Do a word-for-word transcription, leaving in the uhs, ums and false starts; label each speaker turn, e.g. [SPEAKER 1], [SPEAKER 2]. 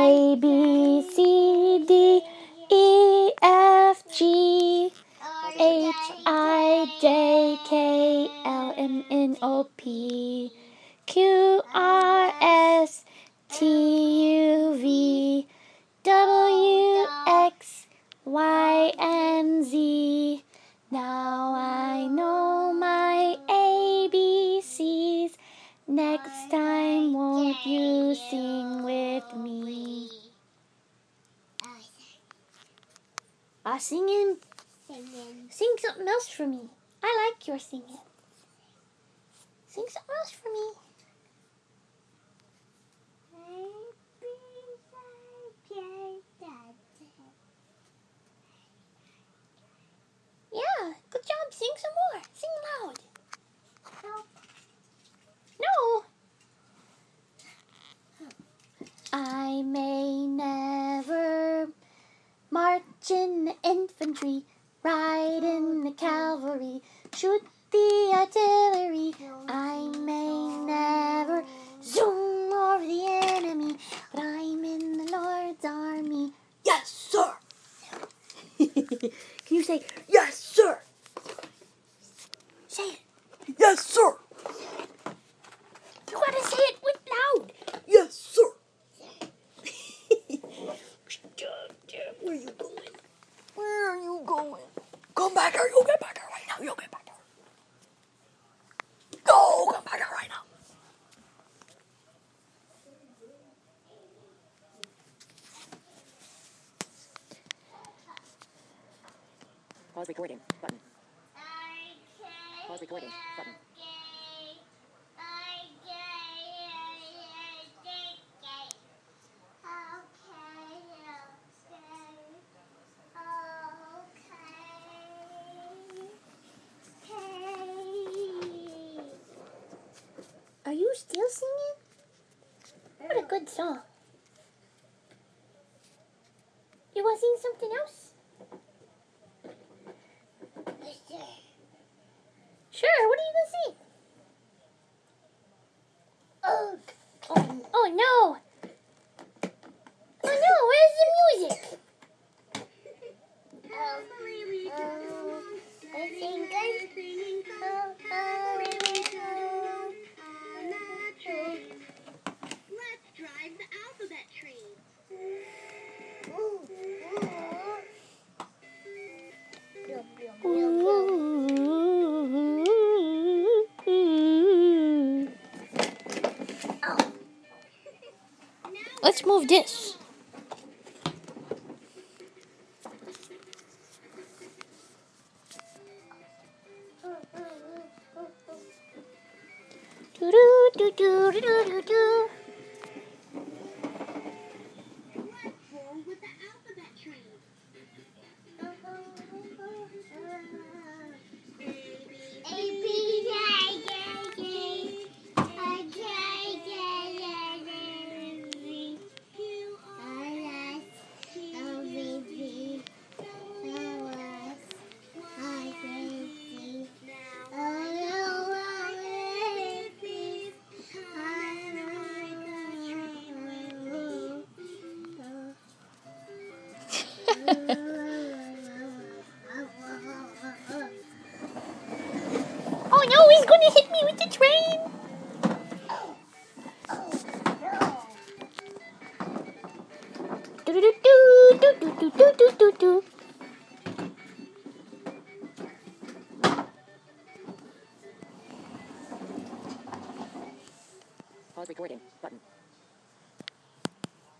[SPEAKER 1] A, B, C, D, E, F, G, H, I, J, K, L, M, N, O, P, Q, R, S, T, U, V, W, X, Y, and Z. Now I know my A B Cs. Next time, won't you sing with me? Ah, singing.
[SPEAKER 2] Singing.
[SPEAKER 1] Sing something else for me. I like your singing. Sing something else for me. Yeah, good job. Sing some more. Sing loud. No. I may never march in the infantry, ride in the cavalry, shoot the artillery. I may never zoom over the enemy, but I'm in the Lord's army. Yes, sir. Can you say, yes, sir? Say it. Yes, sir. You gotta say it with loud. Yes, sir. Where are you going? Where are you going? Come back here. You'll get back here right now. You'll get back here. Go. Come back here right now. Pause recording button. Pause recording button. Are you still singing? What a good song. You want to sing something else? Sure, what are you going to sing? Oh, oh, oh no. Oh no, where's the music?
[SPEAKER 2] Oh, oh, I think I'm singing. Oh, oh, on a train. Let's drive the alphabet tree. Ooh,
[SPEAKER 1] Ooh. Let's move this. Do do do do do do do.
[SPEAKER 2] Let's roll with the alphabet tree. A, B, J, J, J, I, J, J, J, J, Q, R, S, L, V, V, L, S, I, J, C, L, L, A, P, I,
[SPEAKER 1] Oh no, he's gonna hit me with the train. Do do do do do do do do do do. Pause recording button.